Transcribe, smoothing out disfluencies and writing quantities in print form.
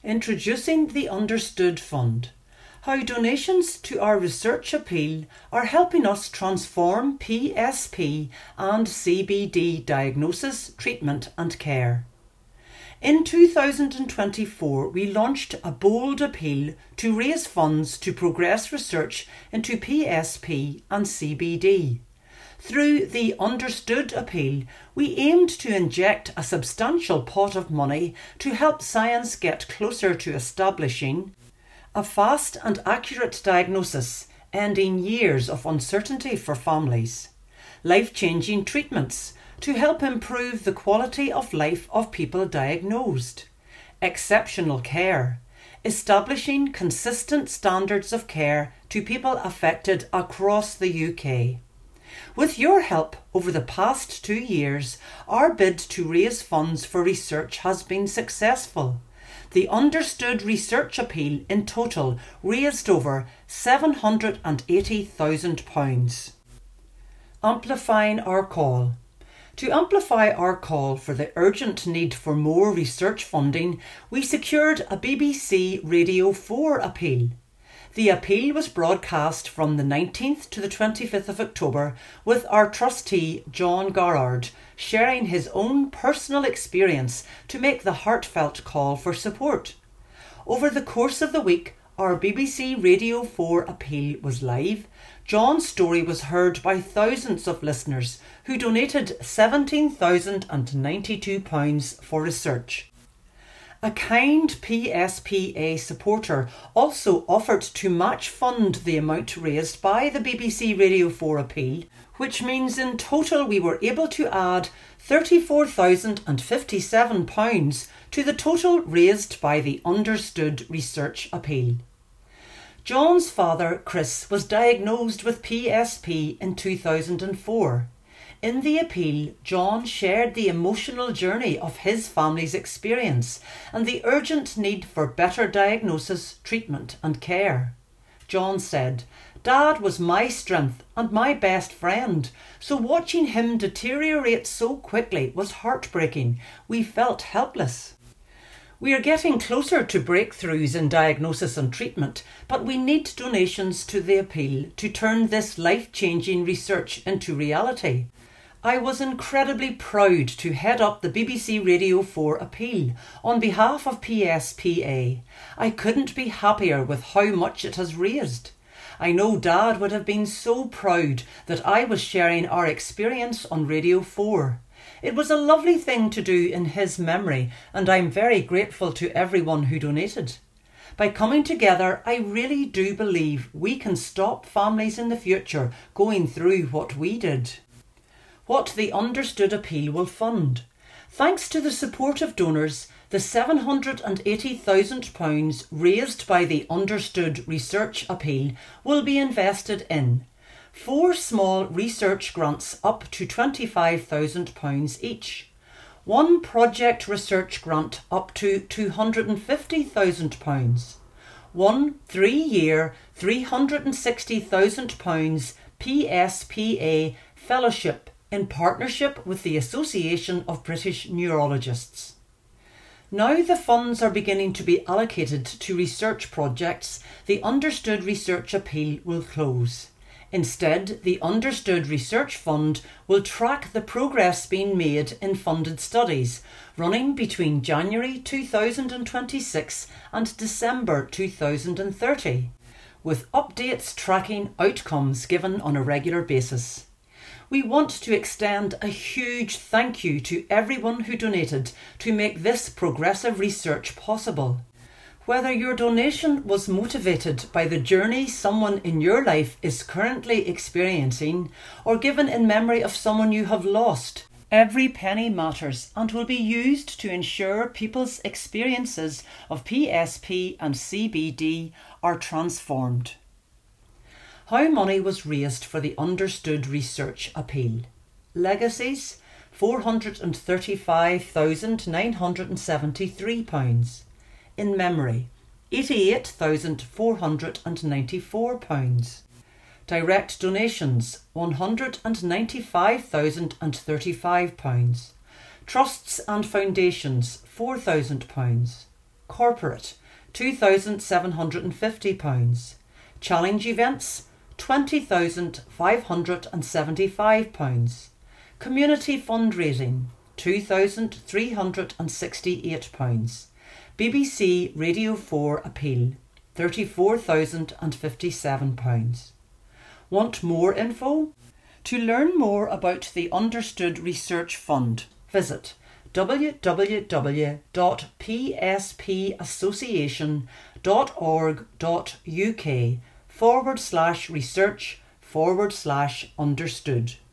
Introducing the Understood Fund. How donations to our research appeal are helping us transform PSP and CBD diagnosis, treatment and care. In 2024, we launched a bold appeal to raise funds to progress research into PSP and CBD. Through the Understood appeal, we aimed to inject a substantial pot of money to help science get closer to establishing a fast and accurate diagnosis, ending years of uncertainty for families, life-changing treatments to help improve the quality of life of people diagnosed, exceptional care, establishing consistent standards of care to people affected across the UK. With your help over the past 2 years, our bid to raise funds for research has been successful. The Understood Research Appeal in total raised over £780,000. Amplifying our call. To amplify our call for the urgent need for more research funding, we secured a BBC Radio 4 appeal. The appeal was broadcast from the 19th to the 25th of October, with our trustee John Garrard sharing his own personal experience to make the heartfelt call for support. Over the course of the week, our BBC Radio 4 appeal was live. John's story was heard by thousands of listeners who donated £17,092 for research. A kind PSPA supporter also offered to match fund the amount raised by the BBC Radio 4 appeal, which means in total we were able to add £34,057 to the total raised by the Understood Research Appeal. John's father, Chris, was diagnosed with PSP in 2004. In the appeal, John shared the emotional journey of his family's experience and the urgent need for better diagnosis, treatment and care. John said, "Dad was my strength and my best friend, so watching him deteriorate so quickly was heartbreaking. We felt helpless." We are getting closer to breakthroughs in diagnosis and treatment, but we need donations to the appeal to turn this life-changing research into reality. I was incredibly proud to head up the BBC Radio 4 appeal on behalf of PSPA. I couldn't be happier with how much it has raised. I know Dad would have been so proud that I was sharing our experience on Radio 4. It was a lovely thing to do in his memory, and I'm very grateful to everyone who donated. By coming together, I really do believe we can stop families in the future going through what we did. What the Understood appeal will fund. Thanks to the support of donors, the £780,000 raised by the Understood Research Appeal will be invested in 4 small research grants up to £25,000 each, 1 project research grant up to £250,000, 1 3-year £360,000 PSPA fellowship in partnership with the Association of British Neurologists. Now the funds are beginning to be allocated to research projects, the Understood Research Appeal will close. Instead, the Understood Research Fund will track the progress being made in funded studies, running between January 2026 and December 2030, with updates tracking outcomes given on a regular basis. We want to extend a huge thank you to everyone who donated to make this progressive research possible. Whether your donation was motivated by the journey someone in your life is currently experiencing or given in memory of someone you have lost, every penny matters and will be used to ensure people's experiences of PSP and CBD are transformed. How money was raised for the Understood Research Appeal. Legacies £435,973. In memory, £88,494. Direct donations, £195,035. Trusts and foundations, £4,000. Corporate, £2,750. Challenge events, £20,575. Community fundraising, £2,368. BBC Radio 4 appeal, £34,057. Want more info? To learn more about the Understood Research Fund, visit www.pspassociation.org.uk/research/understood.